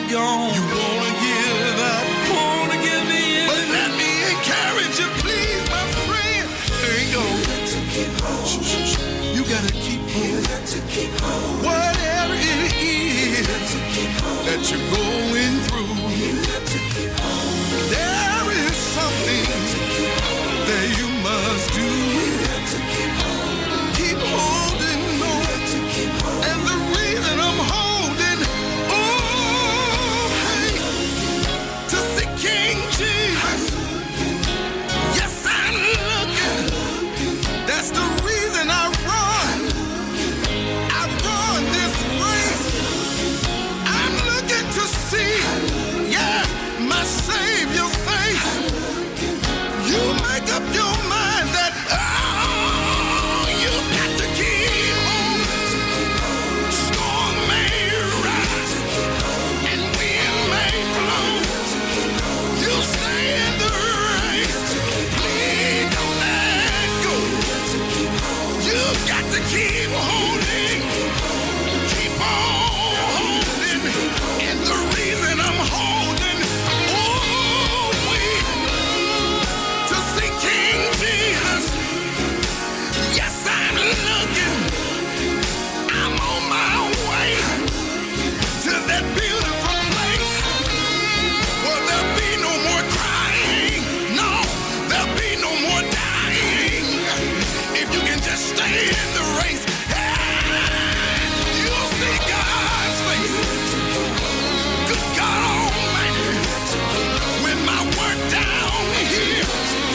gone. You wanna give up, wanna give in. But let me encourage you, please, my friend. Ain't gonna. You gotta keep holding. Whatever it is that you're going through, there is something that you must do. Keep holding on. And the reason I'm holding on, hey, to see King Jesus. Yes, I'm looking. That's the reason I run. I run this race. I'm looking to see, yeah, my Savior's face. You make up your mind that, oh, you got to keep on. Storm may rise and wind may blow. You stay in the race. Please don't let go. You got to keep holding. Keep on holding. And the reason I'm holding, oh, wait, to see King Jesus. Yes, I'm looking. I'm on my way to that beautiful place where there'll be no more crying. No, there'll be no more dying. If you can just stay in the race, you'll see God's face. Good God Almighty, when my work down here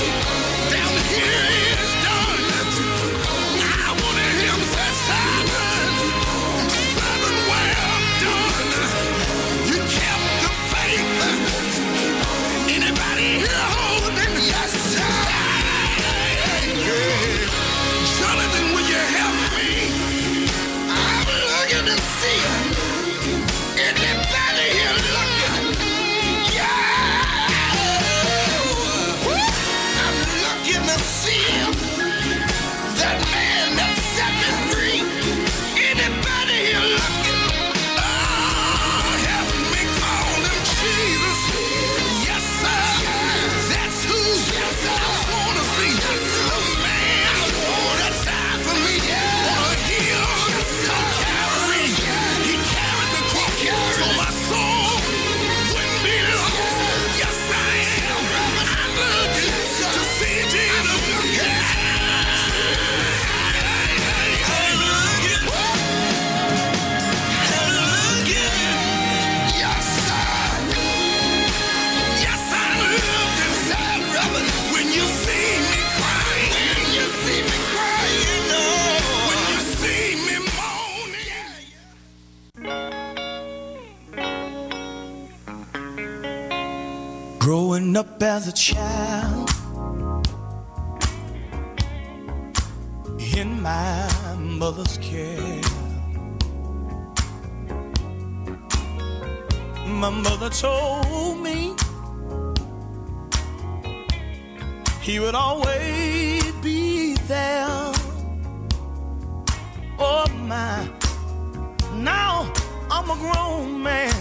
is done, I want to hear him say, servant, well done. You kept the faith. Anybody here holding? Yes, sir. Jonathan, will you help me? I'm looking to see him. Anybody here looking? Yeah. I'm looking to see him. That man that set me free. Anybody here looking? Oh, help me call him Jesus. Yes, sir. That's who I want to see. The man that died for me. On a hill on Calvary. He carried the cross so my soul wouldn't be lost. Yes, I am. I'm looking to see Jesus. Yes, sir. Yes, I'm looking, sir. When you see me crying, when you see me moaning. Growing up as a child in my mother's care, my mother told me he would always be there. Oh my, now I'm a grown man,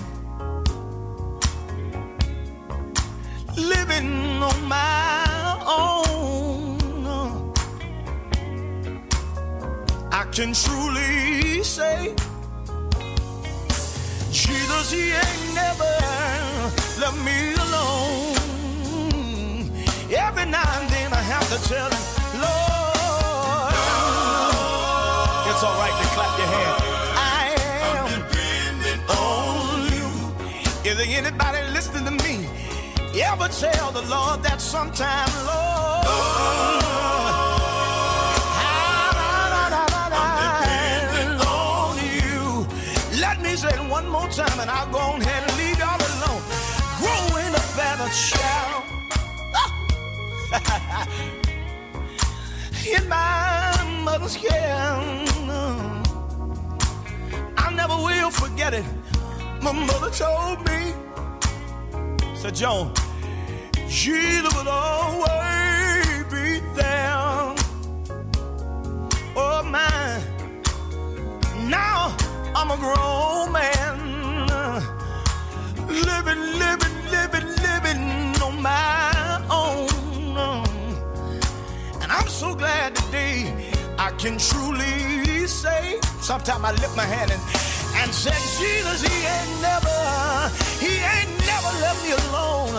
living on my own. I can truly say Jesus, he ain't never left me alone. Every now and then I have to tell him, Lord, it's all right to clap your hands. I am dependent on you. Is there anybody listening to me? Ever tell the Lord that sometime, Lord, let me say it one more time and I'll go on ahead and leave y'all alone. Growing up as a child in my mother's care, I never will forget it. My mother told me, said, John, Jesus would always be there. Oh my, now I'm a grown man, so glad today I can truly say, sometimes I lift my hand and say, Jesus, he ain't never left me alone.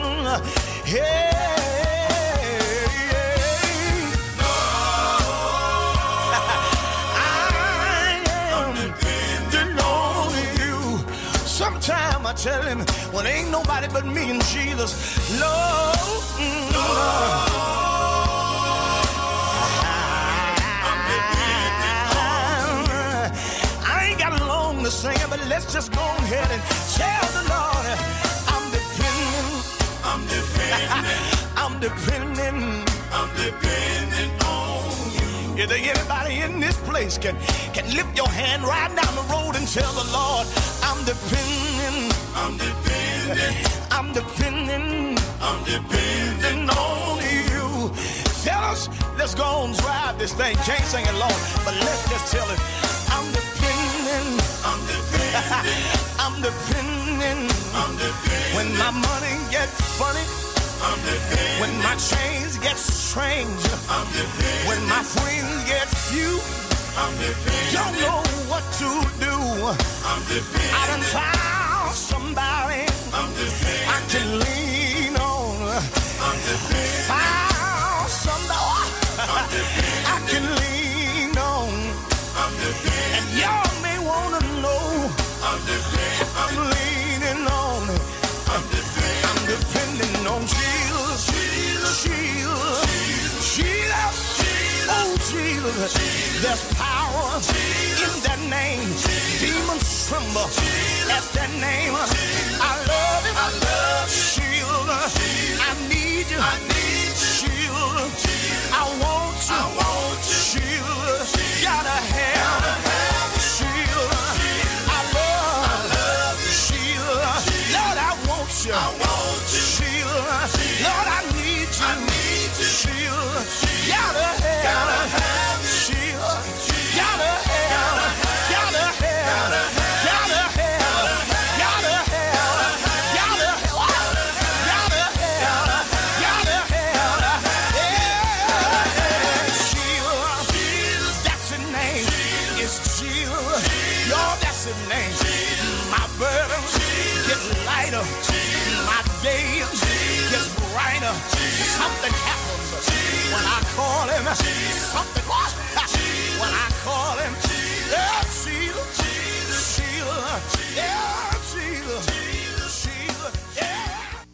No, I am depending on you. Sometimes I tell him, well, ain't nobody but me and Jesus. Lord, to sing it, but let's just go ahead and tell the Lord I'm depending on you. Is there anybody in this place can lift your hand right down the road and tell the Lord I'm depending on you. Tell us, let's go and drive this thing. Can't sing it long, but let's just tell it I'm depending. When my money gets funny, when my chains get strange, when my friends get few, don't know what to do. I done found somebody I can lean on. Found somebody I can lean on. And y'all may wanna know I'm leaning on. I'm depending on Jesus. Oh, Jesus. There's power in that name. Demons tremble at that name. I love it. Shield. I need you. Shield. I want you. Shield. Gotta have shield. I love shield. Lord, I want you. Shield. Lord, I need you. Shield. Gotta have shield. Gotta have. My days gets brighter. Something happens when I call him. Something what? When I call him. Yeah, Jesus. Yeah, Jesus. Yeah.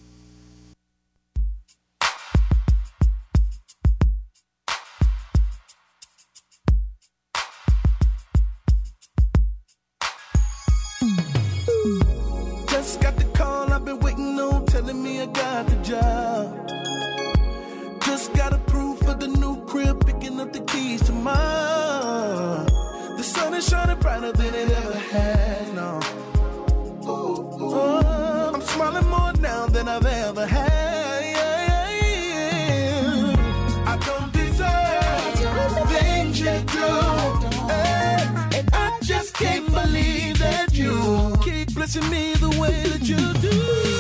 Just got the call I've been waiting on, telling me I got the job. Just got approved for the new crib, picking up the keys to mine. The sun is shining brighter than it ever had, no. Oh, I'm smiling more now than I've ever had. I don't deserve the things you do. And I just can't believe that you keep blessing me the way that you do.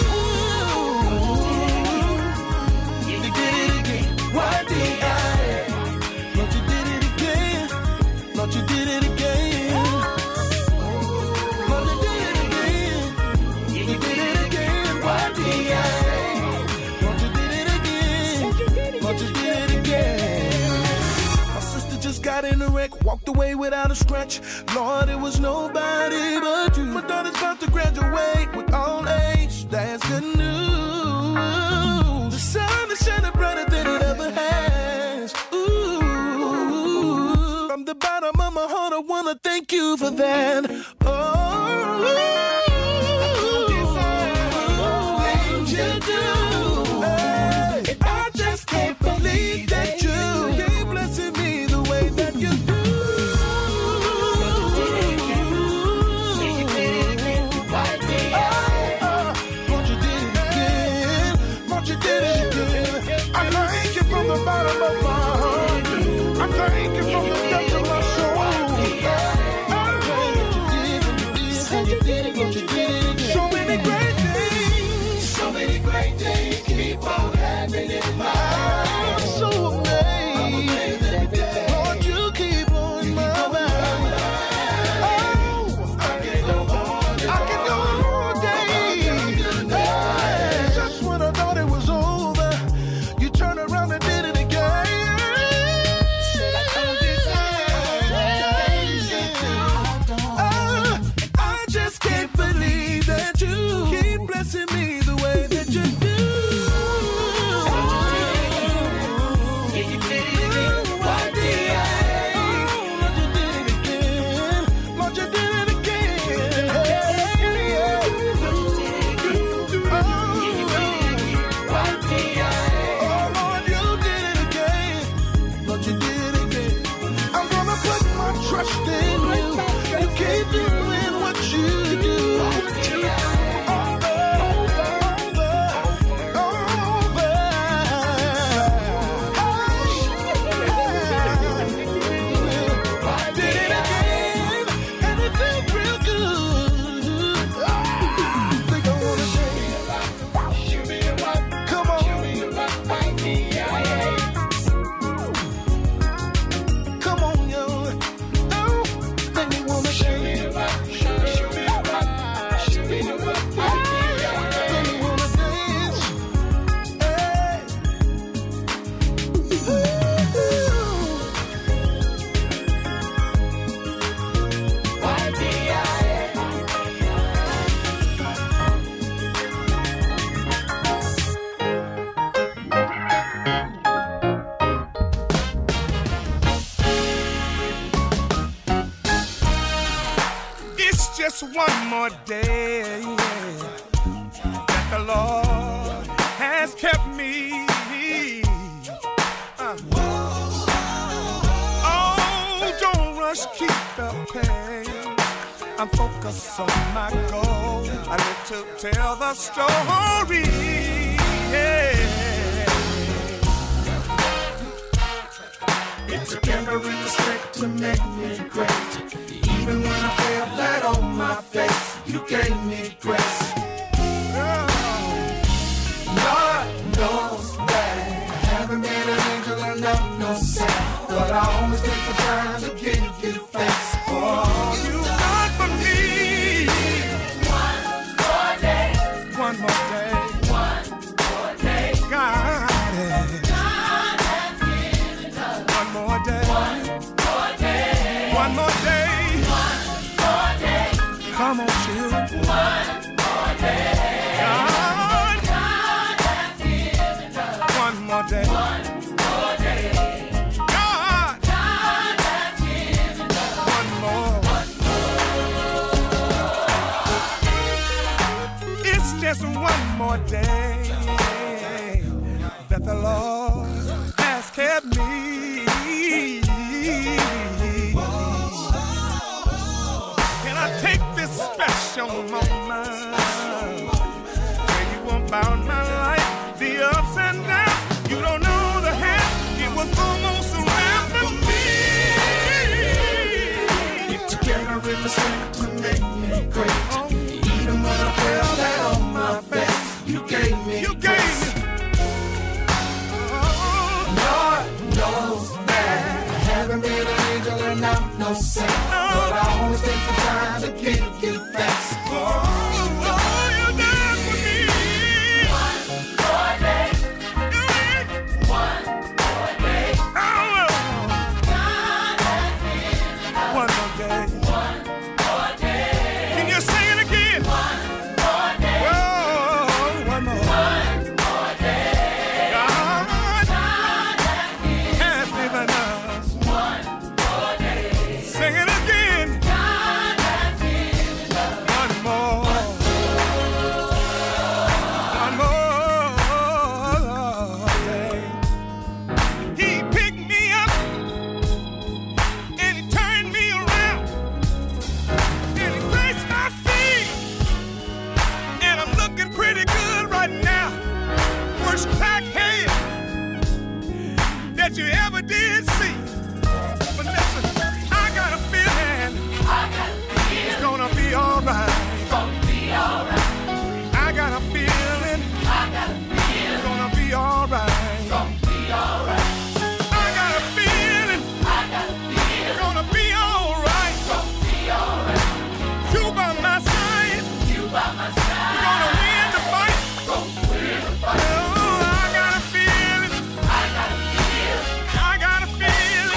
You did it again. Why did I? Lord, you did it again. Lord, you did it again. Lord, you did it again. You did it again. Why did I? Lord, you did it again. Lord, you did it again. My sister just got in a wreck, walked away without a scratch. Lord, it was nobody but you. My daughter's about to graduate with all A's. That's good news. The sun is shining brighter than it ever has. Ooh. From the bottom of my heart, I wanna thank you for that. Oh, things you do. Hey, I just can't believe that you keep blessing me the way that you do. I thank you from the bottom of my heart. I thank you from the depths of my soul. So many great things. So many great things keep on happening in my life. I'm so amazed. just one more day that the Lord has kept me. Oh, don't rush, keep the pace. I'm focused on my goal. I live to tell the story. Yeah. It took every mistake to make me great. Even when I fell flat on my face, you gave me grace. Lord knows that I haven't been an angel and I'm no saint, but I always take the time to give you thanks for all You've done for me. One more day. One more day. One more day. God. God has given us One more day. one more day. One more day. One more day. Come on, children. One more day. God. God has given us One more day. one more day. God. God has given us One more. It's just one more day that the Lord has kept me. Can I take this special moment where you about my life, the ups and downs? You don't know the half, it was almost a wrap for me. It took every mistake to make me great. Even when I fell flat on my face, you gave me You grace. gave me. Lord knows that I haven't been an angel and I'm no saint, but I always take the time to give you thanks for all you one more day. One more day. God has given us One more day. one more day. Can you sing it again? One more day. Oh, one more. One more day. God God has given has given us. one more day. Sing it again. God has given us One more. One more day. He picked me up and he turned me around and he placed my feet and I'm looking pretty good right now. Worst crackhead that you ever did see. But listen, I got a feeling it's gonna be alright. gonna be alright. I got a feeling I got a feeling it's gonna be alright. gonna be alright. I got a feeling I got a feeling it's gonna be alright. gonna be alright. You by my side, You by my we're side. gonna win the fight. Gonna win the fight. Oh, I got a feeling, I got a feeling I got a feeling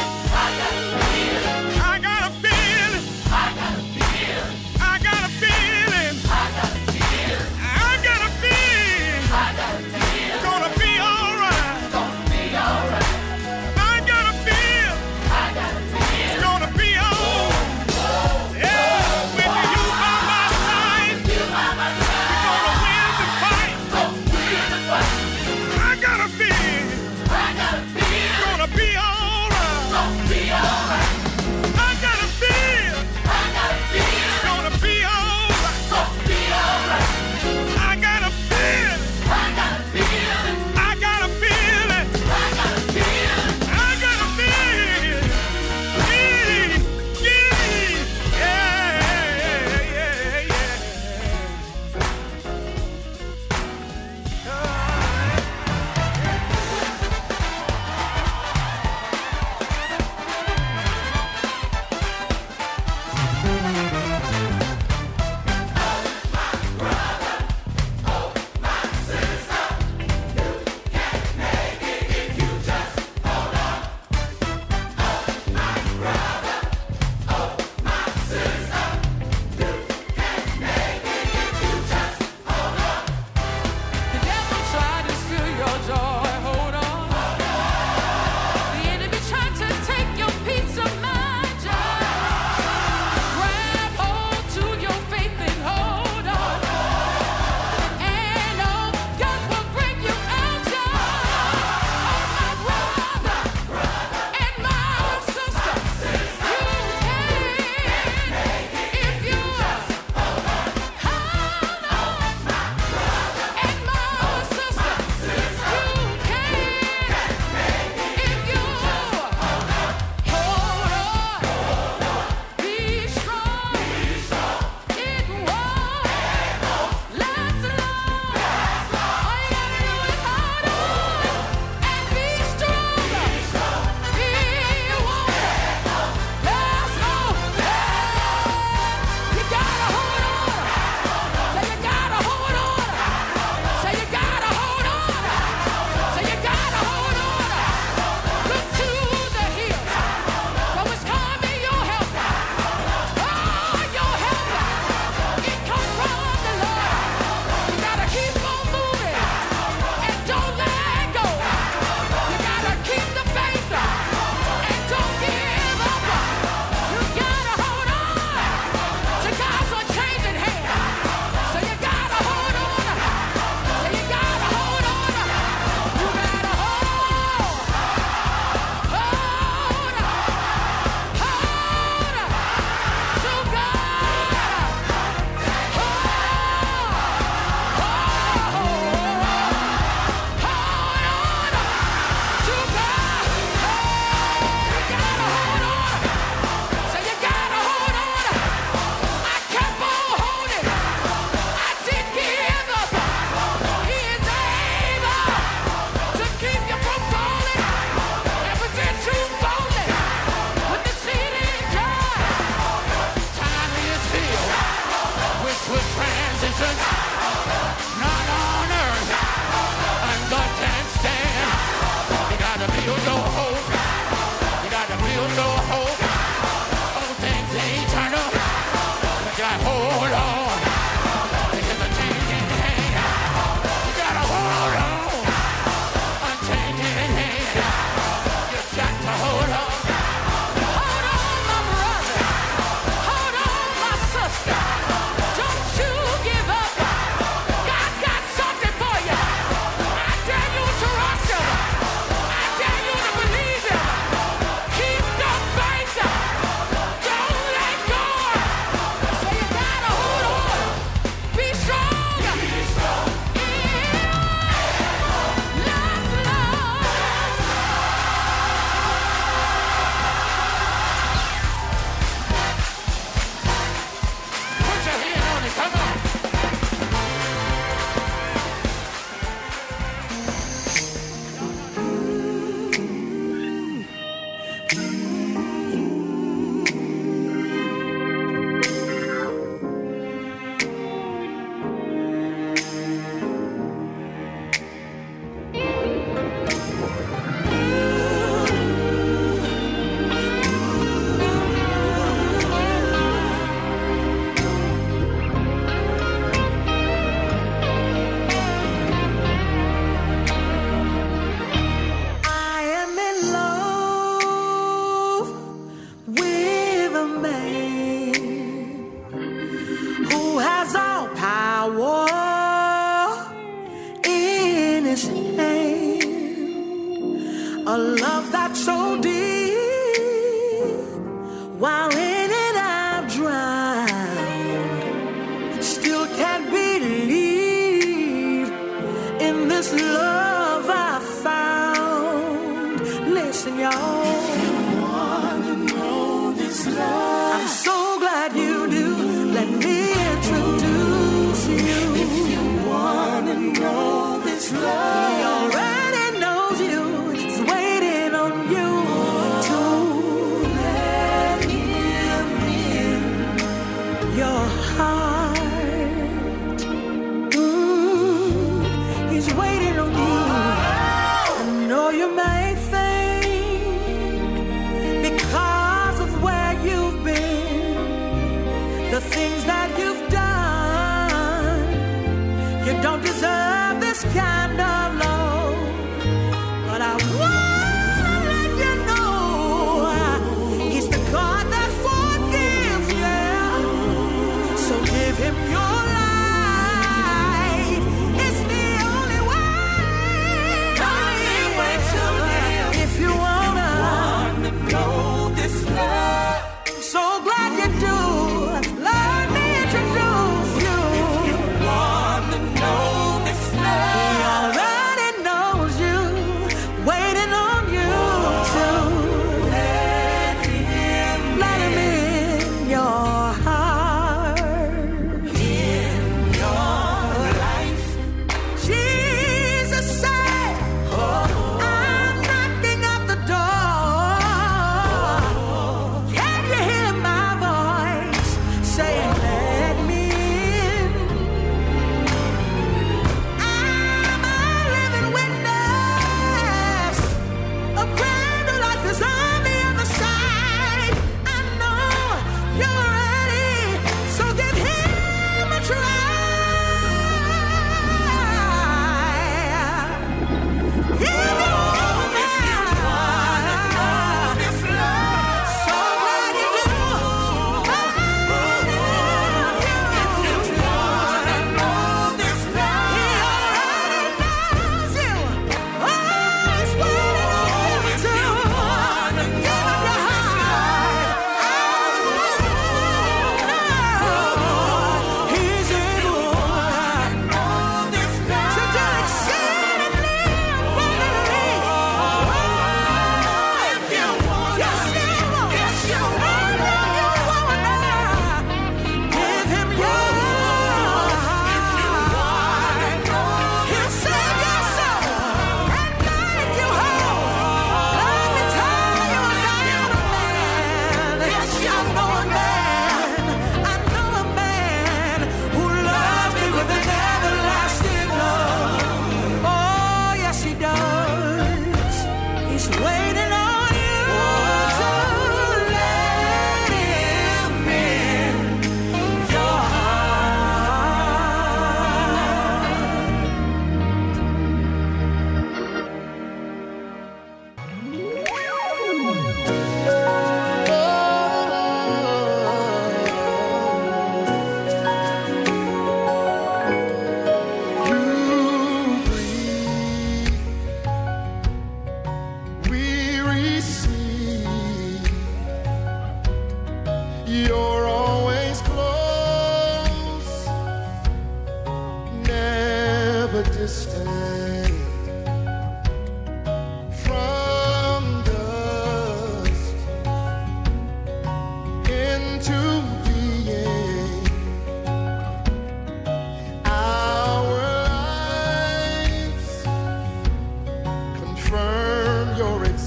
build no hope. You gotta build no hope on things eternal. You gotta hold on. It's a changing hand. You gotta hold on. Unchanging hand. You got to hold on. Hold on, my brother. Hold on, my sister. Don't you give up. God got something for you. I dare you to trust him. I dare you to believe him. Keep the faith. Don't let go. So you gotta hold on. Be strong. Be strong. Put your hand on it. Come on. I am in love with a man who has all power in his hand. A love that's so deep, while in it I've drowned. Still can't believe in this love I found. Listen, y'all. If you wanna know this love, I'm so glad you do. Let me introduce you. If you wanna know this love, he already knows you. He's waiting on you to let him in your heart. He's waiting on you. I know you may think, because of where you've been,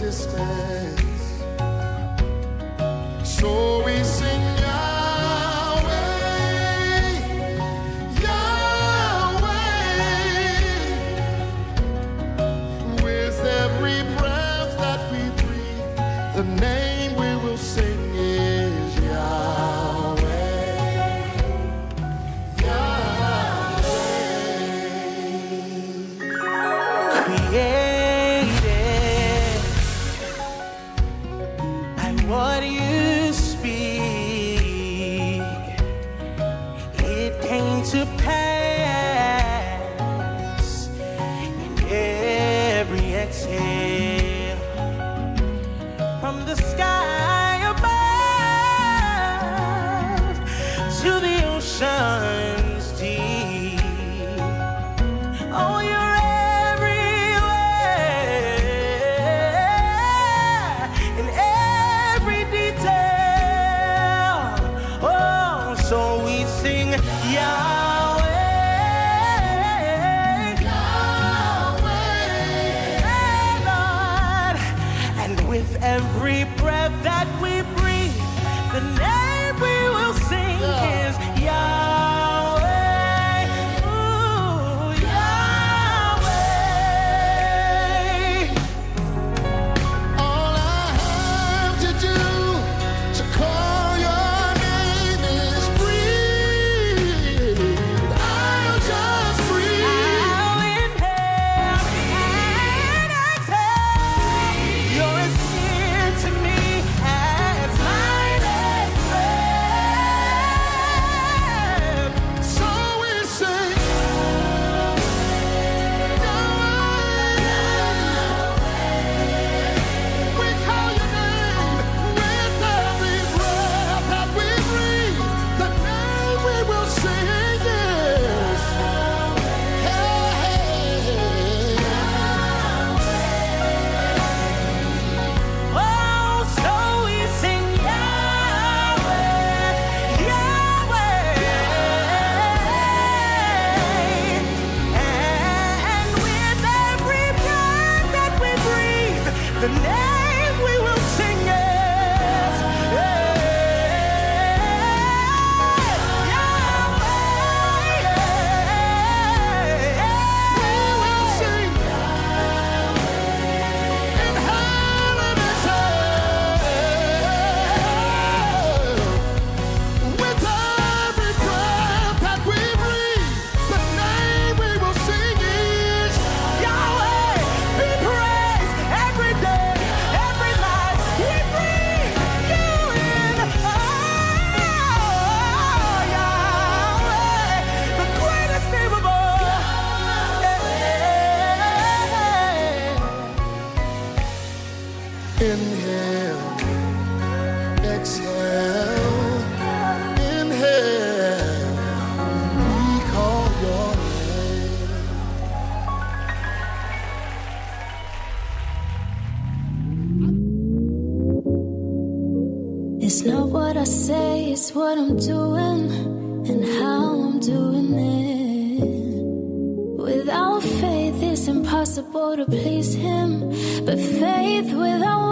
existence. So we sing Yahweh, Yahweh. With every breath that we breathe, the name we will sing is Yahweh, Yahweh. Created by what you speak, it came to pass in every exhale from the sky above to the ocean's deep. Oh, you're everywhere in every detail. Oh, so we sing Yahweh, Yahweh, Lord. And with every breath that we breathe, the name we will sing is Yahweh. Ooh, Yahweh. All I have to do to call your name is breathe. I'll just breathe. I'll inhale and exhale. You're as near to me as my next breath. So we sing Yahweh. We call your name with every breath that we breathe. The name we will sing is Oh, so we sing Yahweh, Yahweh. And with every breath that we breathe, the name we will sing is inhale, exhale, inhale. We call your name. It's not what I say, it's what I'm doing and how I'm doing it. Without faith, it's impossible to please Him, but faith without